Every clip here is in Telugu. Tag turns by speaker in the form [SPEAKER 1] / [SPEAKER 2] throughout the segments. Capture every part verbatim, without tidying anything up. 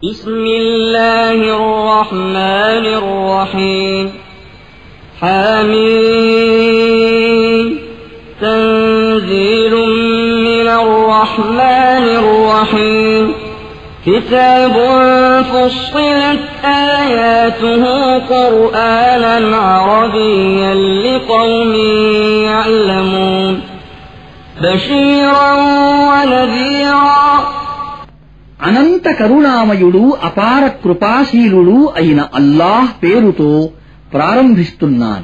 [SPEAKER 1] بسم الله الرحمن الرحيم حميم تنزيل من الرحمن الرحيم كتاب فصلت آياته قرآنا عربيا لقوم يعلمون بشيرا ونذيرا
[SPEAKER 2] అనంత కరుణామయుడు అపార కృపాశీలుడు అయిన అల్లాహ్ పేరుతో ప్రారంభిస్తున్నాను.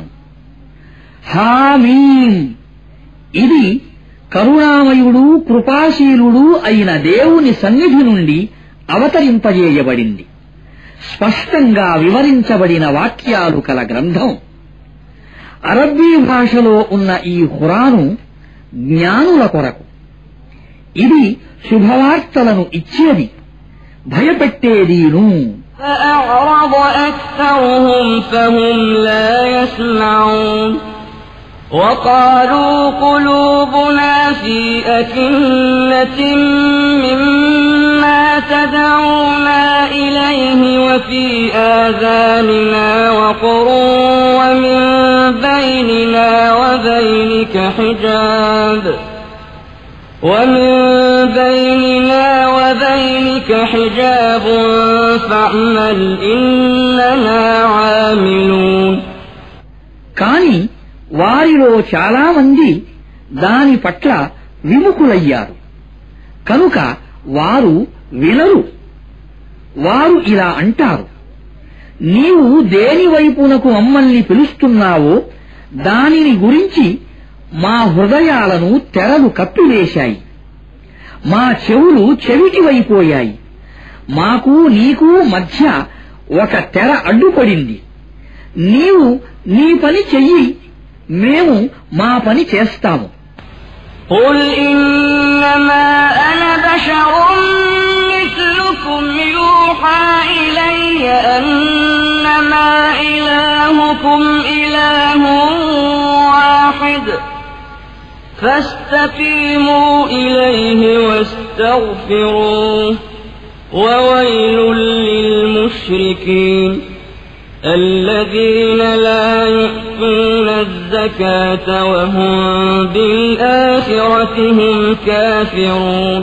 [SPEAKER 2] హామీమ్, ఇది కరుణామయుడు కృపాశీలుడు అయిన దేవుని సన్నిధి నుండి అవతరింపజేయబడింది. స్పష్టంగా వివరించబడిన వాక్యాలు కల గ్రంథం. అరబ్బీ భాషలో ఉన్న ఈ ఖురాను జ్ఞానుల కొరకు. ఇది శుభవార్తలను ఇచ్చేది, భయపెట్టేదీను.
[SPEAKER 1] فأعرض أكثرهم فهم لا يسمعون وقالوا قلوبنا في أكنة مما تدعونا إليه وفي آذاننا وقر ومن بيننا وبينك حجاب ومن بيننا وبينك حجاب فاعمل إننا عاملون.
[SPEAKER 2] కాని వారిలో చాలా మంది దాని పట్ల విముఖులయ్యారు కనుక వారు వినరు. వారు ఇలా అంటారు, నీవు దేని వైపునకు మమ్మల్ని పిలుస్తున్నావో దానిని గురించి మా హృదయాలను తెరలు కప్పివేశాయి, మా చెవులు చెవిటివైపోయాయి. మాకు నీకు మధ్య ఒక తెర అడ్డుపడింది. నీవు నీ పని చెయ్యి, మేము మా పని చేస్తాము.
[SPEAKER 1] قل إنما أنا بشر مثلكم يوحى إلي أنما إلهكم إله واحد فاستقيموا إليه واستغفروه وويل للمشركين الذين لا يؤتون الزكاة وهم بالآخرة هم كافرون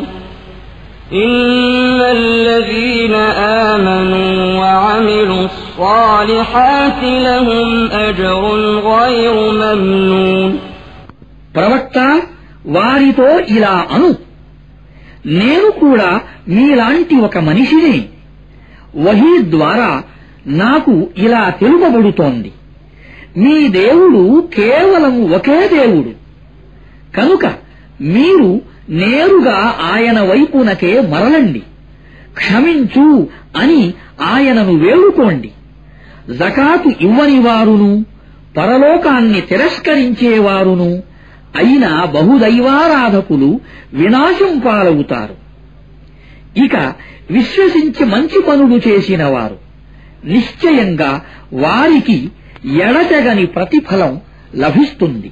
[SPEAKER 1] إن الذين آمنوا وعملوا الصالحات لهم أجر غير ممنون.
[SPEAKER 2] ప్రవక్త, వారితో ఇలా అను, నేను కూడా మీలాంటి ఒక మనిషినే. వహీ ద్వారా నాకు ఇలా తెలుపబడుతోంది, మీ దేవుడు కేవలం ఒకే దేవుడు కనుక మీరు నేరుగా ఆయన వైపునకే మరలండి, క్షమించు అని ఆయనను వేడుకోండి. జకాతు ఇవ్వని వారును పరలోకాన్ని తిరస్కరించేవారును అయిన బహుదైవారాధకులు వినాశం పాలవుతారు. ఇక విశ్వసించి మంచి పనులు చేసిన వారు నిశ్చయంగా వారికి ఎడతెగని ప్రతిఫలం లభిస్తుంది.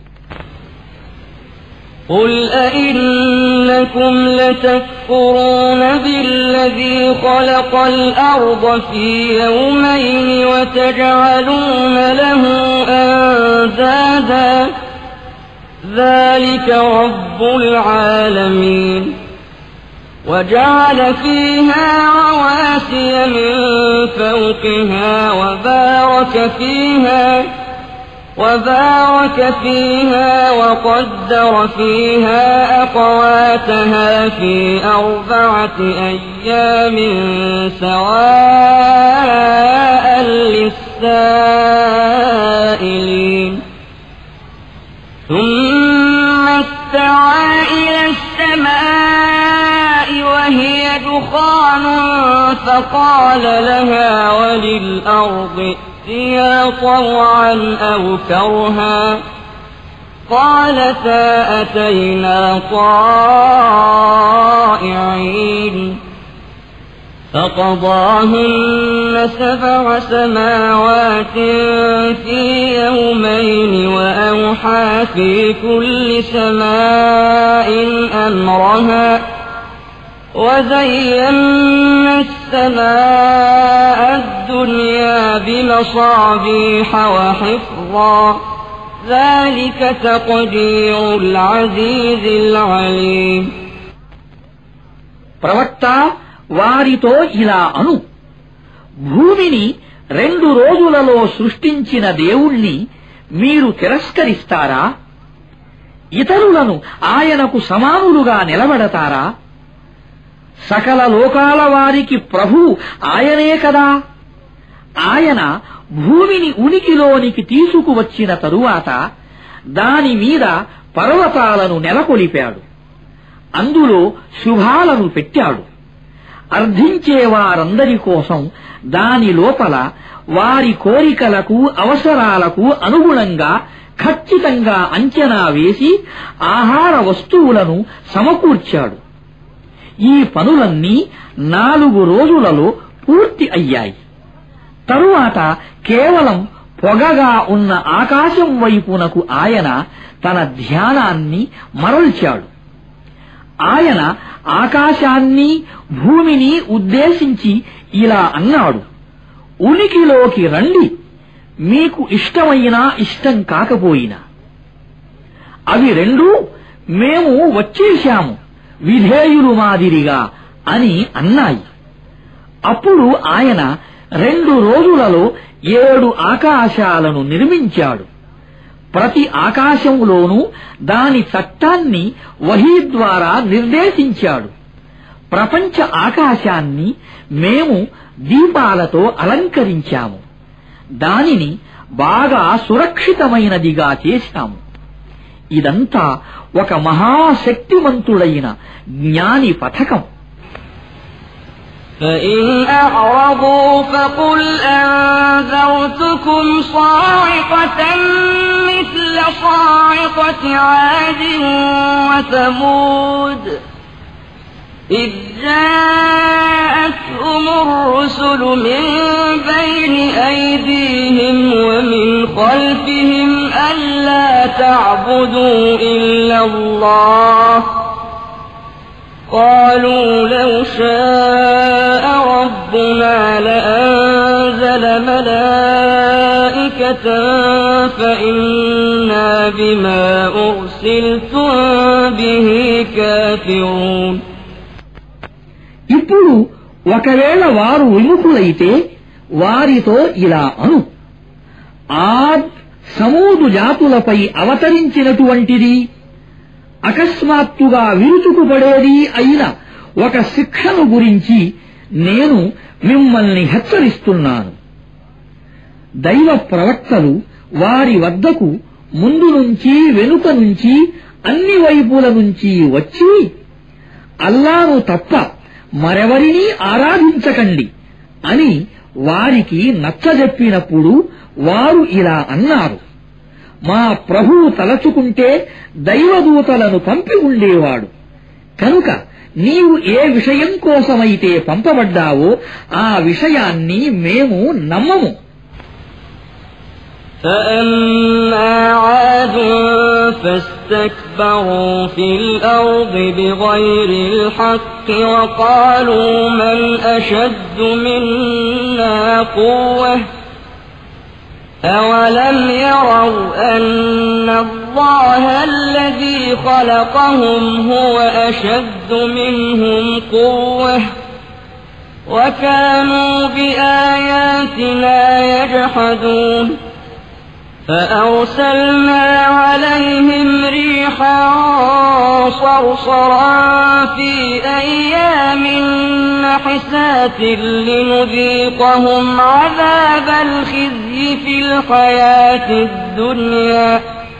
[SPEAKER 1] قل أئنكم لتكفرون بالذي خلق الأرض في يومين وتجعلون له أندادا ذلك رب العالمين وجعل فيها رواسي من فوقها وبارك فيها وبارك فيها وقدر فيها أقواتها في أربعة أيام سواء للسائلين ثم استوى إلى السماء وهي دخان فقال لها وللأرض ائتيا طوعا أو كرها قالتا أتينا طائعين فقضاهن سبع سماوات في يومين وأوحى في كل سماء أمرها وزينا السماء الدنيا بمصابيح وحفظا ذلك تقدير العزيز العليم.
[SPEAKER 2] ప్రవక్త వారితో ఇలా అను, భూమిని రెండు రోజులలో సృష్టించిన దేవుణ్ణి మీరు తిరస్కరిస్తారా? ఇతరులను ఆయనకు సమానులుగా నిలబెడతారా? సకల లోకాల వారికి ప్రభు ఆయనే కదా. ఆయన భూమిని ఉనికిలోనికి తీసుకువచ్చిన తరువాత దాని మీద పర్వతాలను నెలకొలిపాడు, అందులో శుభాలను పెట్టాడు. అర్థించేవారందరి కోసం దాని లోపల వారి కోరికలకు అవసరాలకు అనుగుణంగా ఖచ్చితంగా అంచనా వేసి ఆహార వస్తువులను సమకూర్చాడు. ఈ పనులన్నీ నాలుగు రోజులలో పూర్తి అయ్యాయి. తరువాత కేవలం పొగగా ఉన్న ఆకాశం వైపునకు ఆయన తన ధ్యానాన్ని మరల్చాడు. ఆయన ఆకాశాన్ని భూమిని ఉద్దేశించి ఇలా అన్నాడు, ఉనికిలోకి రండి, మీకు ఇష్టమైనా ఇష్టం కాకపోయినా. అవి రెండూ మేము వచ్చేశాము విధేయులు మాదిరిగా అని అన్నాయి. అప్పుడు ఆయన రెండు రోజులలో ఏడు ఆకాశాలను నిర్మించాడు. ప్రతి ఆకాశంలోనూ దాని చట్టాన్ని వహీ ద్వారా నిర్దేశించాడు. ప్రపంచ ఆకాశాన్ని మేము దీపాలతో అలంకరించాము, దానిని బాగా సురక్షితమైనదిగా చేశాము. ఇదంతా ఒక మహాశక్తిమంతుడైన జ్ఞాని పథకం.
[SPEAKER 1] فإن أعرضوا فقل أنذرتكم صاعقة مثل صاعقة عاد وثمود إذ جاءتهم الرسل من بين أيديهم ومن خلفهم ألا تعبدوا إلا الله قالوا لو شاء ربنا لأنزل ملائكة فإنا بما أرسلتم به كافرون.
[SPEAKER 2] ఇప్పుడు ఒకవేళ వారు విముఖులైతే వారితో ఇలా అను, ఆద్ సమూదు జాతులపై అవతరించినటువంటిది అకస్మాత్తుగా విరుచుకుపడేది అయిన ఒక శిక్షను గురించి నేను మిమ్మల్ని హెచ్చరిస్తున్నాను. దైవ ప్రవక్తలు వారి వద్దకు ముందు నుంచి వెనుక నుంచి అన్ని వైపుల నుంచి వచ్చి అల్లాను తప్ప మరెవరినీ ఆరాధించకండి అని వారికి నచ్చజెప్పినప్పుడు వారు ఇలా అన్నారు, మా ప్రభువు తలచుకుంటే దైవదూతలను పంపి ఉండేవాడు. కనుక నీవు ఏ విషయం కోసమైతే పంపబడ్డావో ఆ విషయాన్ని మేము నమ్మము.
[SPEAKER 1] فأما عاد فاستكبروا في الأرض بغير الحق وقالوا من أشد منا قوة أولم يروا أن الله الذي خلقهم هو أشد منهم قوة وكانوا بآياتنا يجحدون فأرسلنا عليهم ريحا صرصرا في أيام نحسات لنذيقهم عذاب الخزي في الحياة الدنيا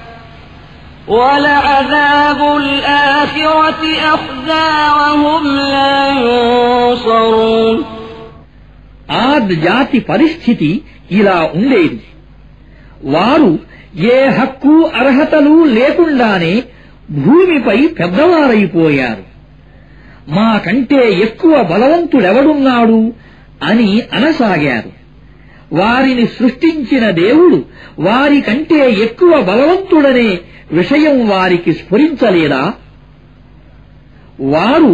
[SPEAKER 1] ولعذاب الآخرة أخزى وهم لا ينصرون.
[SPEAKER 2] ఆద్ జాతి పరిస్థితి ఇలా ఉండేది. వారు ఏ హక్కు అర్హతలు లేకుండానే భూమిపై పెద్దవారైపోయారు. మాకంటే ఎక్కువ బలవంతుడెవడున్నాడు అని అనసాగారు. వారిని సృష్టించిన దేవుడు వారికంటే ఎక్కువ బలవంతుడనే విషయం వారికి స్ఫురించలేదా? వారు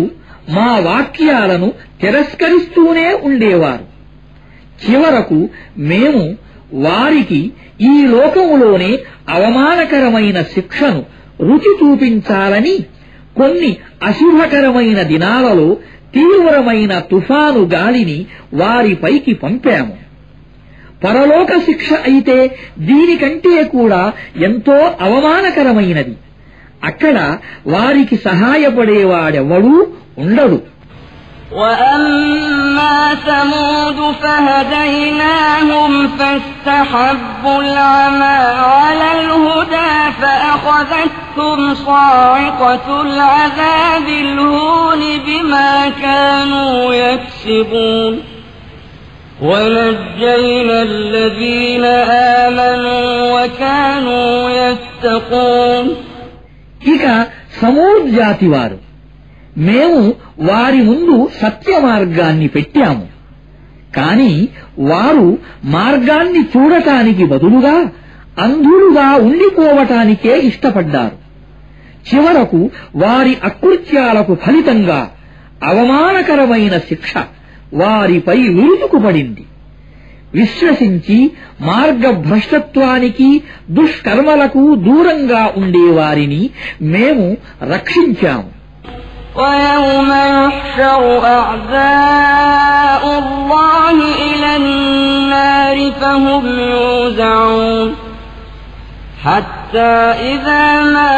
[SPEAKER 2] మా వాక్యాలను తిరస్కరిస్తూనే ఉండేవారు. చివరకు మేము వారికి ఈ లోకములోనే అవమానకరమైన శిక్షను రుచి చూపించాలని కొన్ని అశుభకరమైన దినాలలో తీవ్రమైన తుఫాను గాలిని వారిపైకి పంపాము. పరలోక శిక్ష అయితే దీనికంటే కూడా ఎంతో అవమానకరమైనది. అక్కడ వారికి సహాయపడేవాడెవడూ ఉండడు.
[SPEAKER 1] وَأَمَّا ثَمُودُ فَهَدَيْنَاهُمْ فَاسْتَحَبُّوا الْعَمَىٰ عَلَى الْهُدَىٰ فَأَخَذَتْهُمْ صَاعِقَةُ الْعَذَابِ الْهُونِ بِمَا كَانُوا يَكْسِبُونَ وَنَجَّيْنَا الَّذِينَ آمَنُوا وَكَانُوا يَتَّقُونَ.
[SPEAKER 2] ఇక సమూద్ జాతి వారు, మేము వారి ముందు సత్య మార్గాన్ని పెట్టాము. కాని వారు మార్గాన్ని చూడటానికి బదులుగా అంధులుగా ఉండిపోవటానికే ఇష్టపడ్డారు. చివరకు వారి అకృత్యాలకు ఫలితంగా అవమానకరమైన శిక్ష వారిపై విరుచుకుపడింది. విశ్వసించి మార్గభ్రష్టత్వానికి దుష్కర్మలకు దూరంగా ఉండేవారిని మేము రక్షించాము.
[SPEAKER 1] وَيَوْمَ يُحْشَرُ أَعْدَاءُ اللَّهِ إِلَى النَّارِ فَهُمْ يُوزَعُونَ حَتَّى إِذَا مَا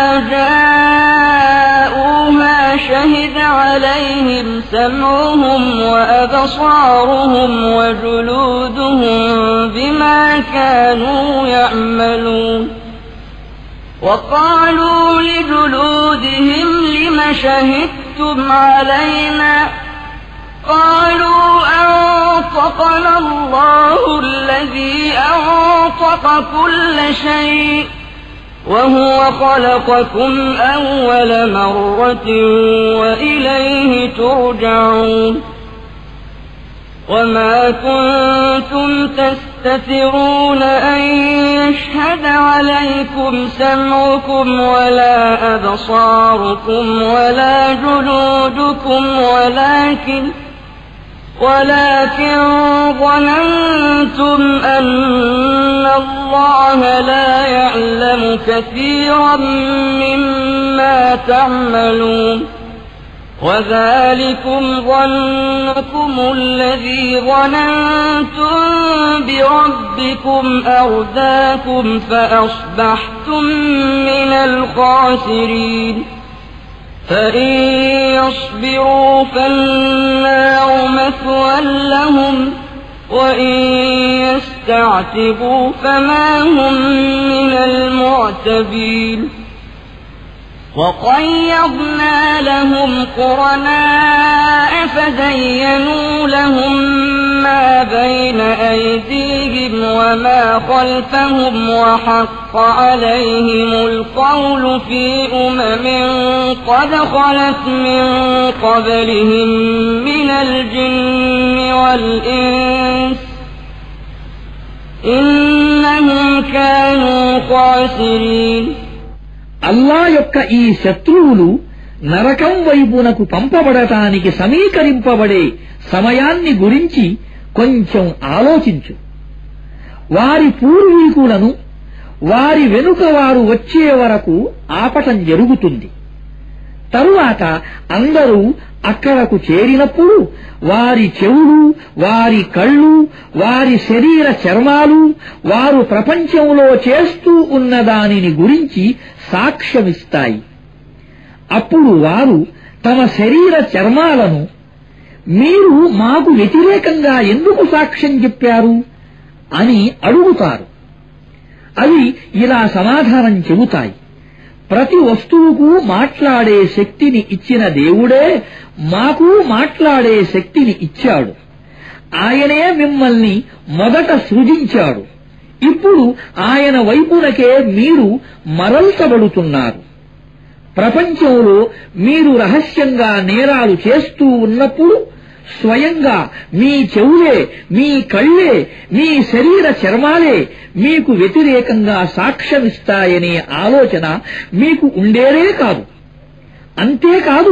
[SPEAKER 1] جَاءُوهَا شَهِدَ عَلَيْهِمْ سَمْعُهُمْ وَأَبْصَارُهُمْ وَجُلُودُهُم بِمَا كَانُوا يَعْمَلُونَ. وَقَالُوا لِجُلُودِهِمْ لِمَ شَهِدتُّمْ عَلَيْنَا قَالُوا أَنطَقَنَا اللَّهُ الَّذِي أَنطَقَ كُلَّ شَيْءٍ وَهُوَ خَلَقَكُمْ أَوَّلَ مَرَّةٍ وَإِلَيْهِ تُرْجَعُونَ. وَمَا كُنتُمْ تَسْتَتِرُونَ أَن يَشْهَدَ عَلَيْكُمْ سَمْعُكُمْ وَلَا أَبْصَارُكُمْ وَلَا جُلُودُكُمْ وَلَكِنْ وَلَكِنْ ظَنَنتُمْ أَنَّ اللَّهَ لَا يَعْلَمُ كَثِيرًا مِّمَّا تَعْمَلُونَ. وَذَلِكُمْ ظَنُّكُمُ الَّذِي ظَنَنتُم بِرَبِّكُمْ أَرْدَاكُمْ فَأَصْبَحْتُم مِّنَ الْخَاسِرِينَ. فَإِن يَصْبِرُوا فَالنَّارُ مَثْوًى لَّهُمْ وَإِن يَسْتَعْتِبُوا فَمَا هُم مِّنَ الْمُعْتَبِينَ. وَقَيَّضْنَا لَهُمْ قُرَنَاءَ فَزَيَّنُوا لَهُم مَّا بَيْنَ أَيْدِيهِمْ وَمَا خَلْفَهُمْ وَحَقَّ عَلَيْهِمُ الْقَوْلُ فِي أُمَمٍ قَدْ خَلَتْ مِن قَبْلِهِم مِّنَ الْجِنِّ وَالْإِنسِ إِنَّهُمْ كَانُوا خَاسِرِينَ.
[SPEAKER 2] అల్లా యొక్క ఈ శత్రువులు నరకం వైపునకు పంపబడటానికి సమీకరింపబడే సమయాన్ని గురించి కొంచెం ఆలోచించు. వారి పూర్వీకులను వారి వెనుక వారు వచ్చే వరకు ఆపటం జరుగుతుంది. తరువాత అందరూ అక్కడకు చేరినప్పుడు వారి చెవులు, వారి కళ్ళు, వారి శరీర చర్మాలు వారు ప్రపంచంలో చేస్తూ ఉన్న దానిని గురించి సాక్ష్యమిస్తాయి. అప్పుడు వారు తమ శరీర చర్మాలను, మీరు మాకు వ్యతిరేకంగా ఎందుకు సాక్ష్యం చెప్పారు అని అడుగుతారు. అవి ఇలా సమాధానం చెబుతాయి: ప్రతి వస్తువుకు మాట్లాడే శక్తిని ఇచ్చిన దేవుడే మాకు మాట్లాడే శక్తిని ఇచ్చాడు. ఆయనే మిమ్మల్ని మొదట సృజించాడు. ఇప్పుడు ఆయన వైపునకే మీరు మరల్చబడుతున్నారు. ప్రపంచంలో మీరు రహస్యంగా నేరాలు చేస్తూ ఉన్నప్పుడు స్వయంగా మీ చెవులే, మీ కళ్ళే, మీ శరీర చర్మాలే మీకు వ్యతిరేకంగా సాక్ష్యమిస్తాయనే ఆలోచన మీకు ఉండేదే కాదు. అంతేకాదు,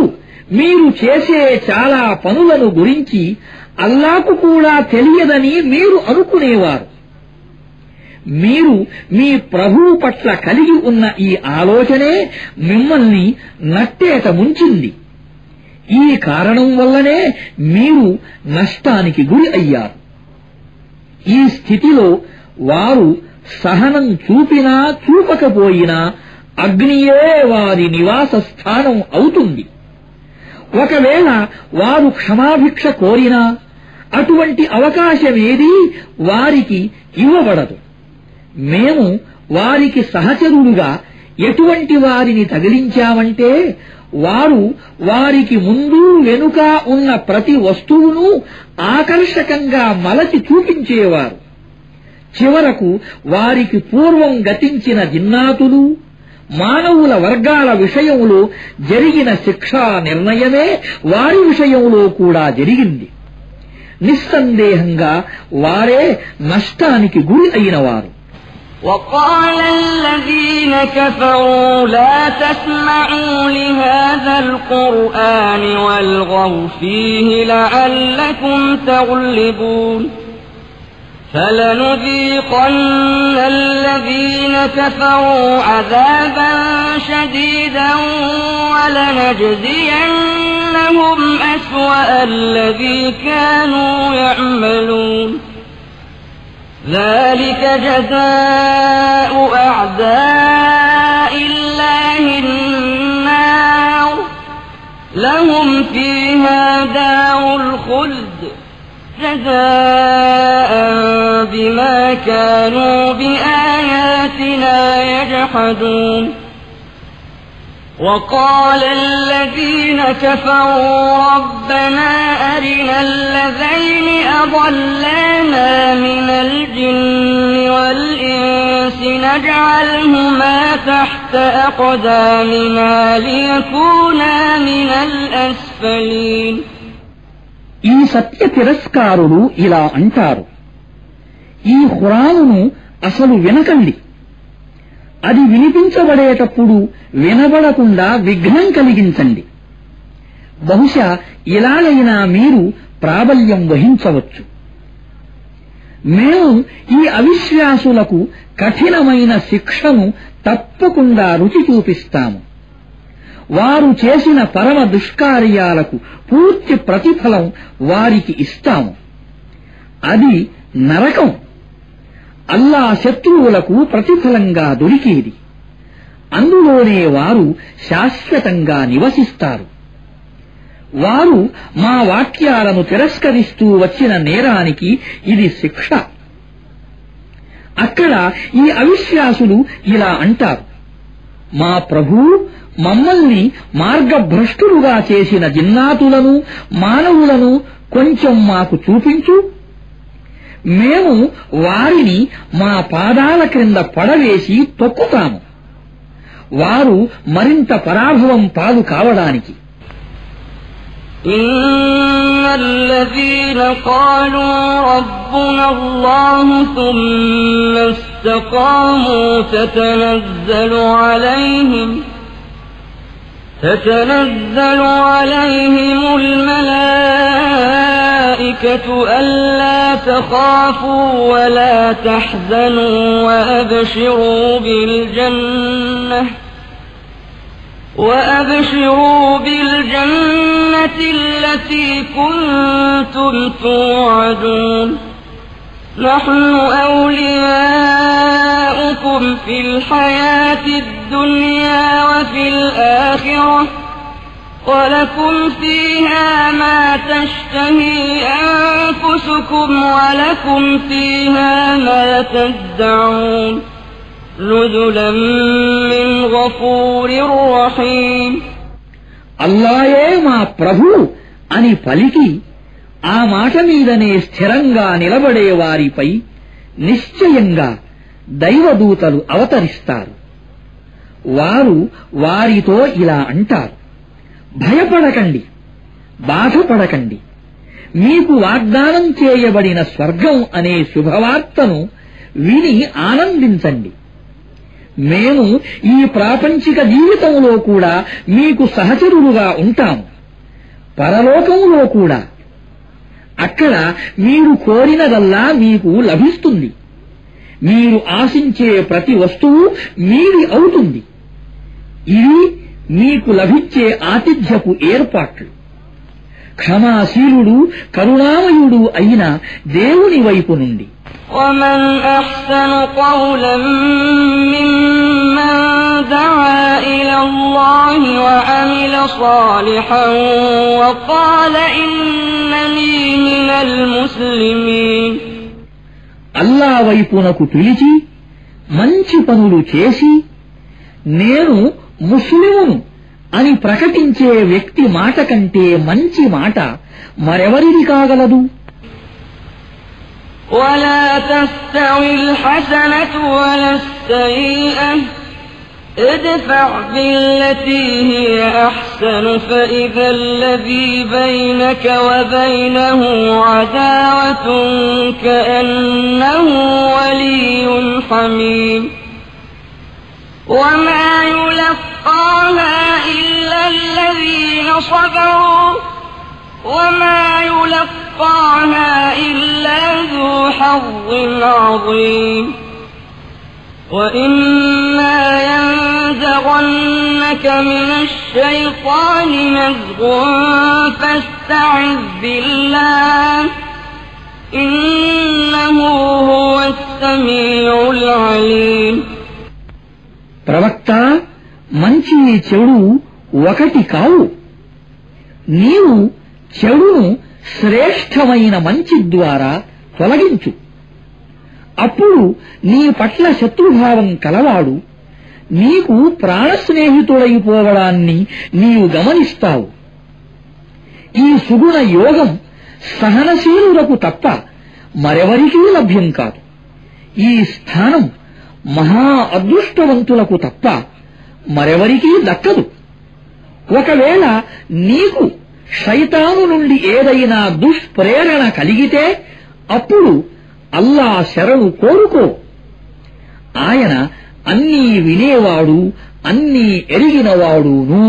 [SPEAKER 2] మీరు చేసే చాలా పనులను గురించి అల్లాకు కూడా తెలియదని మీరు అనుకునేవారు. మీరు మీ ప్రభువు పట్ల కలిగి ఉన్న ఈ ఆలోచనే మిమ్మల్ని నట్టేట ముంచింది. ఈ కారణం వల్లనే మీరు నష్టానికి గురి అయ్యారు. ఈ స్థితిలో వారు సహనం చూపినా చూపకపోయినా అగ్నియే వారి నివాస స్థానం అవుతుంది. ఒకవేళ వారు క్షమాభిక్ష కోరినా అటువంటి అవకాశమేదీ వారికి ఇవ్వబడదు. మేము వారికి సహచరులుగా ఎటువంటి వారిని తగిలించామంటే వారు వారికి ముందు వెనుక ఉన్న ప్రతి వస్తువును ఆకర్షకంగా మలచి చూపించేవారు. చివరకు వారికి పూర్వం గతించిన జిన్నాతులు మానవుల వర్గాల విషయంలో జరిగిన శిక్షా నిర్ణయమే వారి విషయంలో కూడా జరిగింది. నిస్సందేహంగా వారే నష్టానికి గురి అయినవారు.
[SPEAKER 1] وقال الذين كفروا لا تسمعوا لهذا القرآن والغوا فيه لعلكم تغلبون فلنذيقن الذين كفروا عذابا شديدا ولنجزينهم أسوأ الذي كانوا يعملون ذلك جزاء أعداء الله النار لهم فيها دار الخلد جزاء بما كانوا بآياتنا يجحدون وقال الذين كفروا ربنا أرنا الذين أضلانا من الجن والإنس نجعلهما تحت أقدامنا ليكونا من الأسفلين
[SPEAKER 2] ఈ సత్య తిరస్కారులు ఇలా అంటారు, ఈ ఖురానును అసలు వినకండి. అది వినిపించబడేటప్పుడు వినబడకుండా విఘ్నం కలిగించండి. బహుశా ఇలాగైనా మీరు ప్రాబల్యం వహించవచ్చు. మేము ఈ అవిశ్వాసులకు కఠినమైన శిక్షను తప్పకుండా రుచి చూపిస్తాము. వారు చేసిన పరమ దుష్కార్యాలకు పూర్తి ప్రతిఫలం వారికి ఇస్తాము. అది నరకం. అల్లా శత్రువులకు ప్రతిఫలంగా దొరికేది. అందులోనే వారు శాశ్వతంగా నివసిస్తారు. వారు మా వాక్యాలను తిరస్కరిస్తూ వచ్చిన నేరానికి ఇది శిక్ష. అక్కడ ఈ అవిశ్వాసులు ఇలా అంటారు, మా ప్రభువు మమ్మల్ని మార్గభ్రష్టులుగా చేసిన జిన్నాతులను మానవులను కొంచెం మాకు చూపించు. మేము వారిని మా పాదాల క్రింద పడవేసి తొక్కుతాము. వారు మరింత పరాభవం పాలు కావడానికి.
[SPEAKER 1] إن الذين قالوا ربنا الله ثم استقاموا تتنزل عليهم تتنزل عليهم الملائكة ألا تخافوا ولا تحزنوا وأبشروا بالجنة وأبشروا بالجنة التي كنتم توعدون نحن أولياؤكم في الحياة الدنيا وفي الآخرة ولكم فيها ما تشتهي أنفسكم ولكم فيها ما تدعون نزلا من غفور رحيم
[SPEAKER 2] అల్లాయే మా ప్రభు అని పలికి ఆ మాట మీదనే స్థిరంగా నిలబడే వారిపై నిశ్చయంగా దైవదూతలు అవతరిస్తారు. వారు వారితో ఇలా అంటారు, భయపడకండి, బాధపడకండి. మీకు వాగ్దానం చేయబడిన స్వర్గం అనే శుభవార్తను విని ఆనందించండి. మేము ఈ ప్రాపంచిక జీవితంలో కూడా మీకు సహచరులుగా ఉంటాము. పరలోకంలో కూడా. అక్కడ మీరు కోరినదల్లా మీకు లభిస్తుంది. మీరు ఆశించే ప్రతి వస్తువు మీది అవుతుంది. ఇవి మీకు లభించే ఆతిథ్యపు ఏర్పాట్లు. క్షమాశీలుడు కరుణామయుడు అయిన దేవుని వైపు నుండి.
[SPEAKER 1] ومن أحسن قولا ممن دعا إلى الله وعمل صالحا وقال إنني من المسلمين.
[SPEAKER 2] అల్లా వైపునకు పిలిచి మంచి పనులు చేసి నేను ముస్లిమును అని ప్రకటించే వ్యక్తి మాట కంటే మంచి మాట మరెవరిది కాగలదు?
[SPEAKER 1] ولا تستوي الحسنة ولا السيئة ادفع بالتي هي أحسن فإذا الذي بينك وبينه عداوة كأنه ولي حميم وما يلقاها إلا الذين صبروا وما يلقاها إلا ذو حظ عظيم وإما ينزغنك من الشيطان نزغ فاستعذ بالله إنه هو السميع العليم.
[SPEAKER 2] ప్రవక్త, మంచి చెడు ఒకటి కావు. నీవు చెడును శ్రేష్టమైన మంచి ద్వారా తొలగించు. అప్పుడు నీ పట్ల శత్రుభావం కలవాడు నీకు ప్రాణస్నేహితుడైపోవడాన్ని నీవు గమనిస్తావు. ఈ సుగుణ యోగం సహనశీలులకు తప్ప మరెవరికీ లభ్యం కాదు. ఈ స్థానం మహా అదృష్టవంతులకు తప్ప మరెవరికీ దక్కదు. ఒకవేళ నీకు శైతాను నుండి ఏదైనా దుష్ప్రేరణ కలిగితే అప్పుడు అల్లా శరణు కోరుకో. ఆయన అన్నీ వినేవాడు, అన్నీ ఎరిగినవాడును.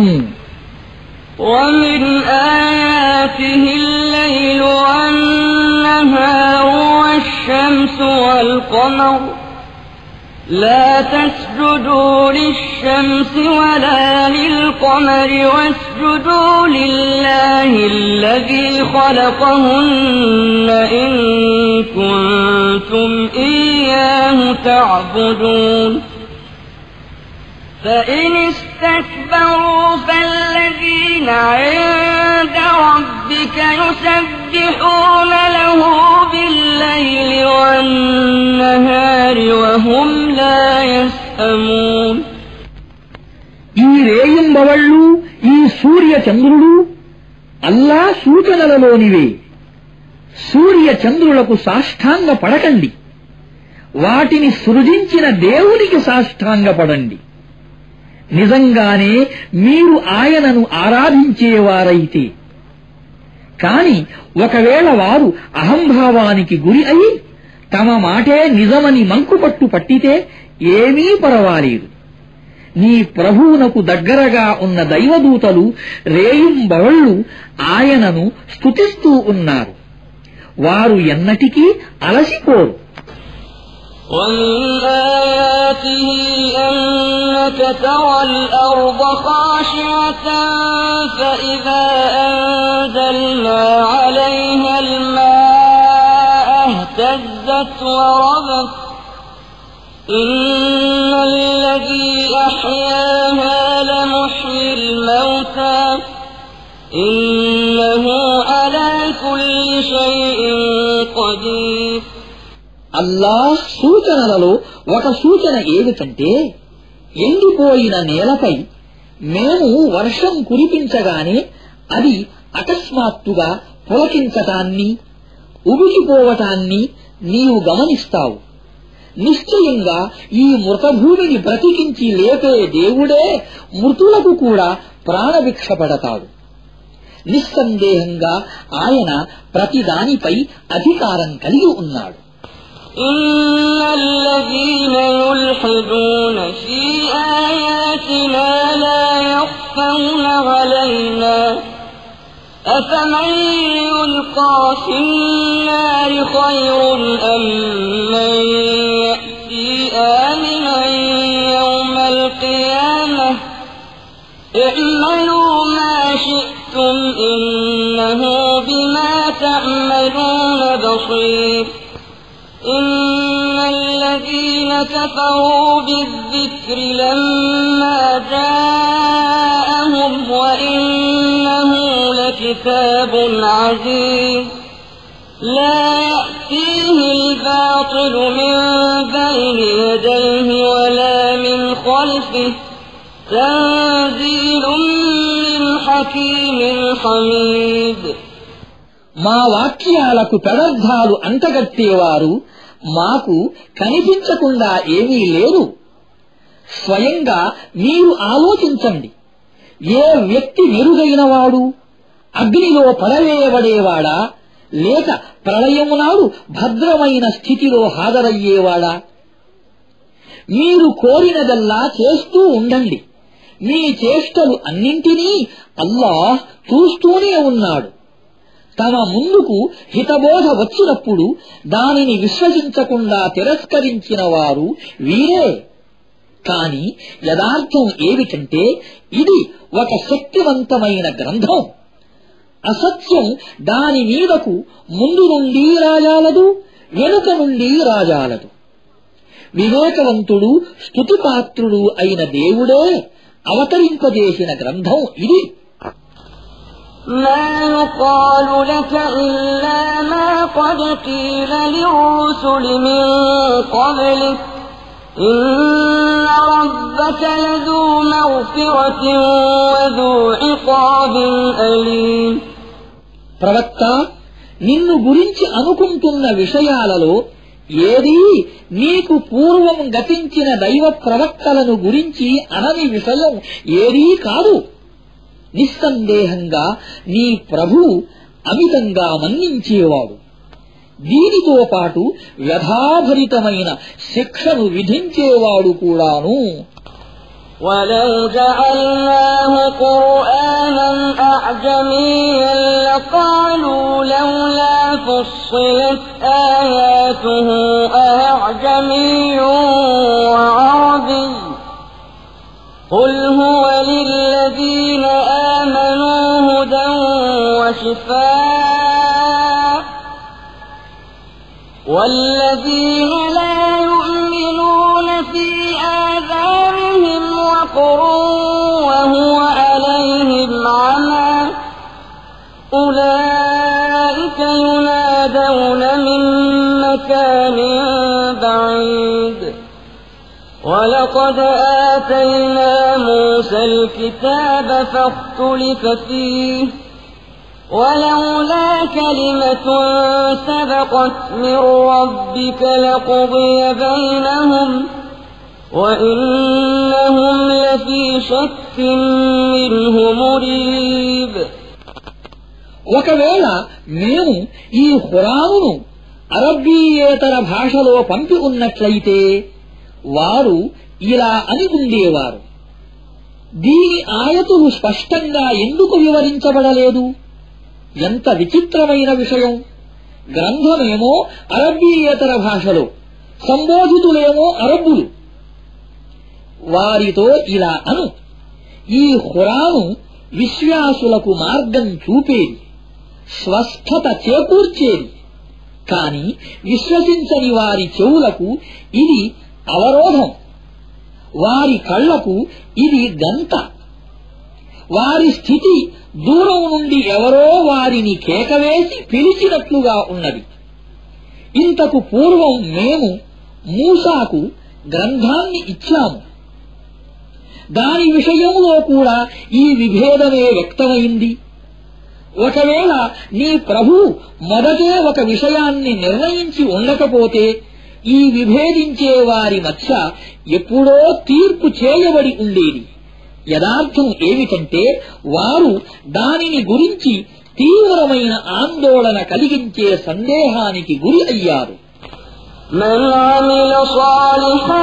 [SPEAKER 1] ومن آياته الليل والنهار والشمس والقمر لا تسجدوا للشمس ولا للقمر واسجدوا لله الذي خلقهن إن كنتم إياه تعبدون فإن استكبروا فالذين عند ربك يسبحون له بالليل والنهار وهم لا يسأمون.
[SPEAKER 2] ఈ రేయింబవళ్ళు, ఈ సూర్య చంద్రుడు అల్లా సూచనలలోనివే. సూర్య చంద్రులకు సాష్టాంగ పడకండి, వాటిని సృజించిన దేవునికి సాష్టాంగపడండి. నిజంగానే మీరు ఆయనను ఆరాధించేవారైతే. కాని ఒకవేళ వారు అహంభావానికి గురి అయి తమ మాటే నిజమని మంకుపట్టు పట్టితే ఏమీ పరవాలేదు. నీ ప్రభువునకు దగ్గరగా ఉన్న దైవదూతలు రేయింబవళ్ళు ఆయనను స్తుతిస్తూ ఉన్నారు. వారు ఎన్నటికీ అలసిపోరు.
[SPEAKER 1] ومن آياته أنك ترى الأرض خاشعة فإذا أنزلنا عليها الماء اهتزت وربت إن الذي أحياها لمحيي الموتى إنه على كل شيء قدير.
[SPEAKER 2] అల్లాహ్ సూచనలలో ఒక సూచన ఏమిటంటే, ఎండిపోయిన నేలపై మేము వర్షం కురిపించగానే అది అకస్మాత్తుగా పులకించటాన్ని, ఉబికిపోవటాన్ని నీవు గమనిస్తావు. నిశ్చయంగా ఈ మృతభూమిని బ్రతికించి లేపే దేవుడే మృతులకు కూడా ప్రాణభిక్ష పెడతాడు. నిస్సందేహంగా ఆయన ప్రతిదానిపై అధికారం కలిగి ఉన్నాడు.
[SPEAKER 1] إن الذين يلحدون في آياتنا لا يخفون علينا أفمن يلقى في النار خير أم من يأتي آمنا يوم القيامة اعملوا ما شئتم إنه بما تعملون بصير إن الذين كفروا بالذكر لما جاءهم وإنه لكتاب عزيز لا يأتيه الباطل من بين يديه ولا من خلفه تنزيل من حكيم حميد
[SPEAKER 2] మా వాక్యాలకు పెడర్థాలు అంటగట్టేవారు మాకు కనిపించకుండా ఏమీ లేరు. స్వయంగా మీరు ఆలోచించండి. ఏ వ్యక్తి మెరుగైనవాడు? అగ్నిలో పడవేయబడేవాడా లేక ప్రళయము నాడు భద్రమైన స్థితిలో హాజరయ్యేవాడా? మీరు కోరినదల్లా చేస్తూ ఉండండి. మీ చేష్టలు అన్నింటినీ అల్లాహ్ చూస్తూనే ఉన్నాడు. తమ ముందుకు హితబోధ వచ్చినప్పుడు దానిని విశ్వసించకుండా తిరస్కరించిన వారు వీరే. కాని యదార్థం ఏమిటంటే ఇది ఒక శక్తివంతమైన గ్రంథం. అసత్యం దాని మీదకు ముందు నుండి రాజాలదు, వెనుక నుండి రాజాలదు. వివేకవంతుడు స్తుతిపాత్రుడు అయిన దేవుడే అవతరింపజేసిన గ్రంథం ఇది.
[SPEAKER 1] ما يقال لك إلا ما قد قيل للرسل من قبلك إن ربك لذو مغفرة وذو عقاب أليم.
[SPEAKER 2] ప్రవక్త, నిన్ను గురించి అనుకుంటున్న విషయాలలో ఏదీ నీకు పూర్వం గతించిన దైవ ప్రవక్తలను గురించి అనని విషయం ఏదీ కాదు. నిస్సందేహంగా నీ ప్రభువు అమితంగా మన్నించేవాడు. దీనితో పాటు వ్యధాభరితమైన శిక్షను విధించేవాడు కూడాను.
[SPEAKER 1] وَلَوْ جَعَلْنَاهُ قُرْآنًا أَعْجَمِيًّا لَقَالُوا لَوْلَا فُصِّلَتْ آيَاتُهُ أَأَعْجَمِيٌّ وَعَرَبِيٌّ قُلْ هُوَ لِلَّذِينَ آمَنُوا هُدًى وَشِفَاءٌ وَالَّذِينَ لَا يُؤْمِنُونَ فِي آذَانِهِمْ وَقْرٌ وَهُوَ عَلَيْهِمْ عَمًى أُولَئِكَ يُنَادَوْنَ مِن مَّكَانٍ بَعِيدٍ وَلَقَدْ آتَيْنَا مُوسَى الْكِتَابَ فَاخْتُلِفَ فِيهِ وَلَوْلَا كَلِمَةٌ سَبَقَتْ مِن رَّبِّكَ لَقُضِيَ بَيْنَهُمْ وَإِنَّهُمْ لَفِي شَكٍّ مِّنْهُ مُرِيبٍ.
[SPEAKER 2] ఒకవేళ మేము ఈ ఖురానును అరబ్బీయేతర భాషలో పంపి ఉన్నట్లయితే వారు ఇలా అని ఉండేవారు, దీని ఆయతులు స్పష్టంగా ఎందుకు వివరించబడలేదు? ఎంత విచిత్రమైన విషయం! గ్రంథమేమో అరబ్బీయేతర భాషలో, సంబోధితులేమో అరబ్బులు. వారితో ఇలా అను, ఈ ఖురాను విశ్వాసులకు మార్గం చూపేది, స్వస్థత చేకూర్చేది. కాని విశ్వసించని వారి చెవులకు ఇది అవరోధం, వారి కళ్లకు ఇది గంత. వారి స్థితి దూరం నుండి ఎవరో వారిని కేకవేసి పిలిచినట్లుగా ఉన్నది. ఇంతకు పూర్వం మేము మూసాకు గ్రంథాన్ని ఇచ్చాము. దాని విషయంలో కూడా ఈ విభేదమే వ్యక్తమైంది. ఒకవేళ నీ ప్రభువు మొదటే ఒక విషయాన్ని నిర్ణయించి ఉండకపోతే ఈ విభేదించే వారి మధ్య ఎప్పుడో తీర్పు చేయబడి ఉండేది. యదార్థం ఏమిటంటే వారు దానిని గురించి తీవ్రమైన ఆందోళన కలిగించే సందేహానికి గురి అయ్యారు.
[SPEAKER 1] من عمل صالحا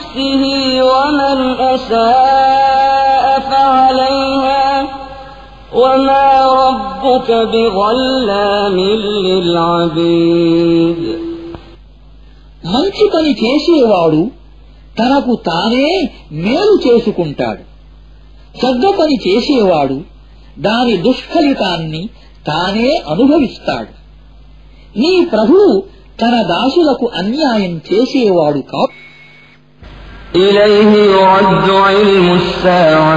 [SPEAKER 1] فلنفسه ومن أساء فعليها وما ربك بظلام للعبيد.
[SPEAKER 2] మంచి పని చేసేవాడు తనకు తానే మేలు చేసుకుంటాడు. చెడ్డ పని చేసేవాడు దాని దుష్ఫలితాన్ని తానే అనుభవిస్తాడు. నీ ప్రభువు తన దాసులకు అన్యాయం చేసేవాడు కాదు.
[SPEAKER 1] ఇలైహి యురద్దు ఇల్ముస్ సాఅ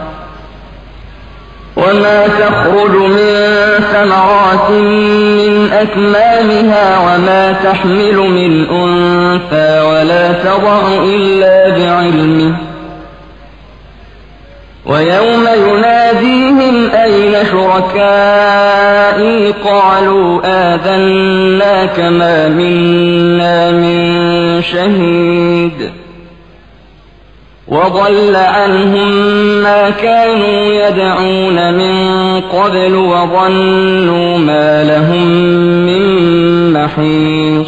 [SPEAKER 1] وما تخرج من ثمرات من أكمامها وما تحمل من أنثى ولا تضع إلا بعلمه ويوم يناديهم أين شركائي قالوا آذناك ما منا من شهيد وضل عنهم ما كانوا يدعون من قبل وظنوا ما لهم من محيص.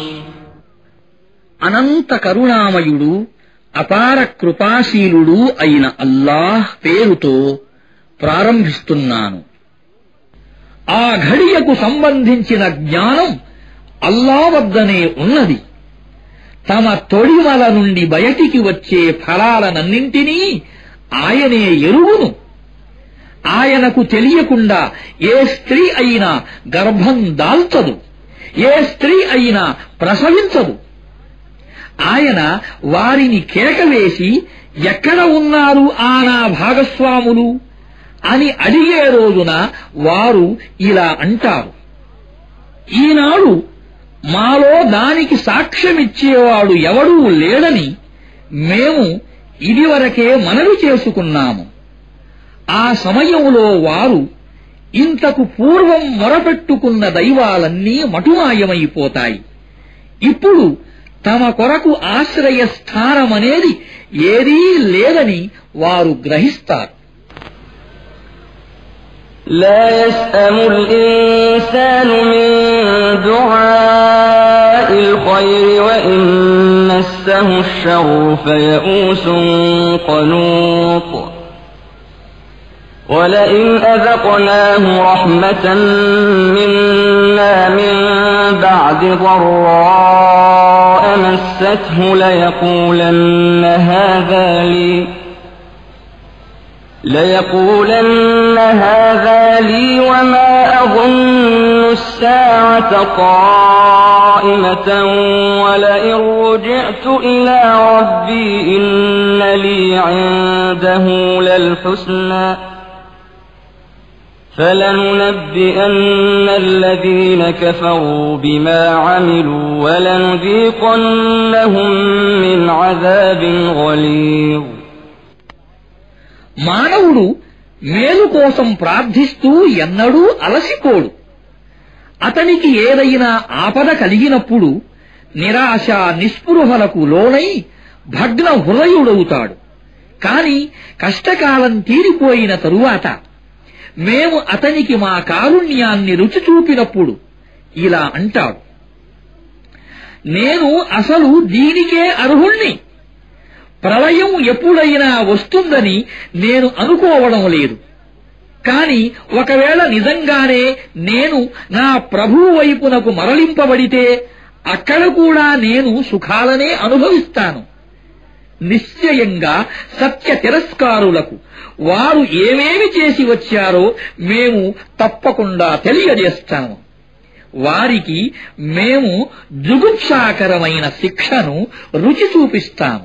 [SPEAKER 2] అనంత కరుణామయుడు అపార కృపాశీలుడు అయిన అల్లాహ్ పేరుతో ప్రారంభిస్తున్నాను. ఆ ఘడియకు సంబంధించిన జ్ఞానం అల్లా వద్దనే ఉన్నది. తమ తొడిమల నుండి బయటికి వచ్చే ఫలాలనన్నింటినీ ఆయనే ఎరుగును. ఆయనకు తెలియకుండా ఏ స్త్రీ అయినా గర్భం దాల్చదు, ఏ స్త్రీ అయినా ప్రసవించదు. ఆయన వారిని కేకవేసి ఎక్కడ ఉన్నారు ఆ నా భాగస్వాములు అని అడిగే రోజున వారు ఇలా అంటారు, ఈనాడు మాలో దానికి సాక్ష్యమిచ్చేవాడు ఎవడూ లేడని మేము ఇదివరకే మనవి చేసుకున్నాము. ఆ సమయంలో వారు ఇంతకు పూర్వం మొరపెట్టుకున్న దైవాలన్నీ మటుమాయమైపోతాయి. ఇప్పుడు తమ కొరకు ఆశ్రయస్థానమనేది ఏదీ లేదని వారు గ్రహిస్తారు.
[SPEAKER 1] لا يسأم الإنسان من دعاء الخير وإن مسه الشر فيئوس قنوط ولئن أذقناه رحمة منا من بعد ضراء مسته ليقولن هذا لي ليقولن هذا لي وما أظن الساعة قائمة ولئن رجعت إلى ربي إن لي عنده للحسنى فلننبئن الذين كفروا بما عملوا ولنذيقنهم من عذاب غليظ.
[SPEAKER 2] మానవుడు మేలు కోసం ప్రార్థిస్తూ ఎన్నడూ అలసిపోడు. అతనికి ఏదైనా ఆపద కలిగినప్పుడు నిరాశ నిస్పృహలకు లోనై భగ్న హృదయుడవుతాడు. కాని కష్టకాలం తీరిపోయిన తరువాత మేము అతనికి మా కారుణ్యాన్ని రుచి చూపినప్పుడు ఇలా అంటాడు, నేను అసలు దీనికే అర్హుణ్ణి. ప్రళయం ఎప్పుడైనా వస్తుందని నేను అనుకోవడం లేదు. కాని ఒకవేళ నిజంగానే నేను నా ప్రభువు వైపునకు మరలింపబడితే అక్కడ కూడా నేను సుఖాలనే అనుభవిస్తాను. నిశ్చయంగా సత్య తిరస్కారులకు వారు ఏమేమి చేసి వచ్చారో మేము తప్పకుండా తెలియజేస్తాము. వారికి మేము జుగుప్సాకరమైన శిక్షను రుచి చూపిస్తాము.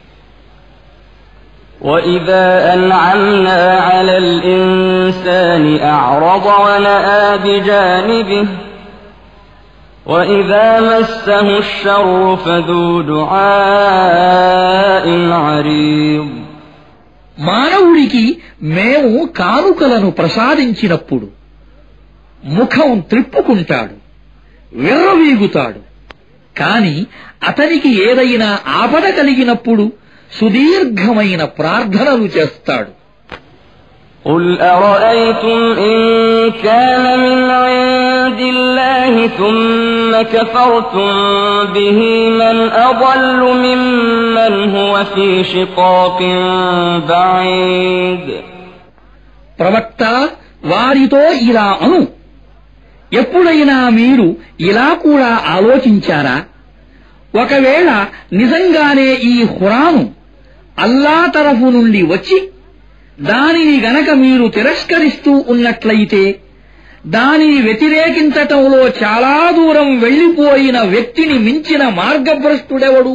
[SPEAKER 1] وَإِذَا أَنْعَمْنَا عَلَى الْإِنسَانِ أَعْرَضَ وَنَأَىٰ بِجَانِبِهِ وَإِذَا مَسَّهُ الشَّرُّ فَذُو دُعَاءٍ عَرِيضٍ.
[SPEAKER 2] మానవుడికి మేము కానుకలను ప్రసాదించినప్పుడు ముఖం త్రిప్పుకుంటాడు, విర్రవీగుతాడు. కాని అతనికి ఏదైనా ఆపద కలిగినప్పుడు సుదీర్ఘమైన ప్రార్థనలు చేస్తాడు.
[SPEAKER 1] قُلْ أَرَأَيْتُمْ إِن كَانَ مِنْ عِندِ اللَّهِ ثُمَّ كَفَرْتُمْ بِهِ مَنْ أَضَلُّ مِمَّنْ هُوَ فِي شِقَاقٍ بَعِيدٍ.
[SPEAKER 2] ప్రవక్త, వారితో ఇలా అను, ఎప్పుడైనా మీరు ఇలా కూడా ఆలోచించారా? ఒకవేళ నిజంగానే ఈ ఖురాను అల్లా తరఫు నుండి వచ్చి దానిని గనక మీరు తిరస్కరిస్తూ ఉన్నట్లయితే దానిని వ్యతిరేకించటంలో చాలా దూరం వెళ్లిపోయిన వ్యక్తిని మించిన మార్గభ్రష్టుడెవడు?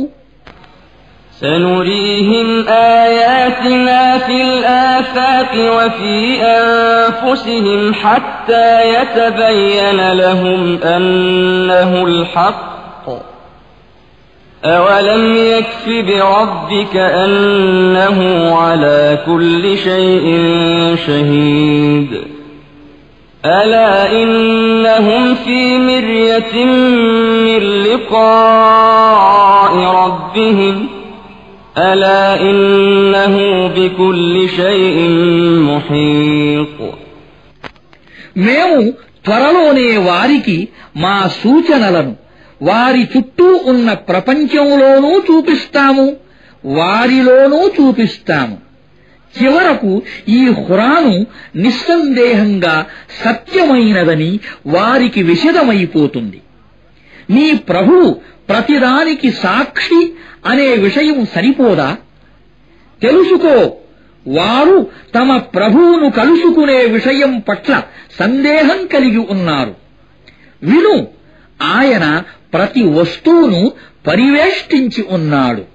[SPEAKER 1] سنريهم آياتنا في الآفاق وفي أنفسهم حتى يتبين لهم أنه الحق أولم يكف بربك أنه على كل شيء شهيد ألا إنهم في مرية من لقاء ربهم ألا إنه بكل شيء محيط.
[SPEAKER 2] మేము త్వరలోనే వారికి మా సూచనలను వారి చుట్టూ ఉన్న ప్రపంచంలోనూ చూపిస్తాము, వారిలోనూ చూపిస్తాము. చివరకు ఈ ఖురాను నిస్సందేహంగా సత్యమైనదని వారికి విశదమైపోతుంది. నీ ప్రభువు ప్రతిదానికి సాక్షి అనే విషయం సరిపోదా? తెలుసుకో, వారు తమ ప్రభువును కలుసుకునే విషయం పట్ల సందేహం కలిగి ఉన్నారు. విను, ఆయన ప్రతి వస్తువును పరివేష్టించి ఉన్నాడు.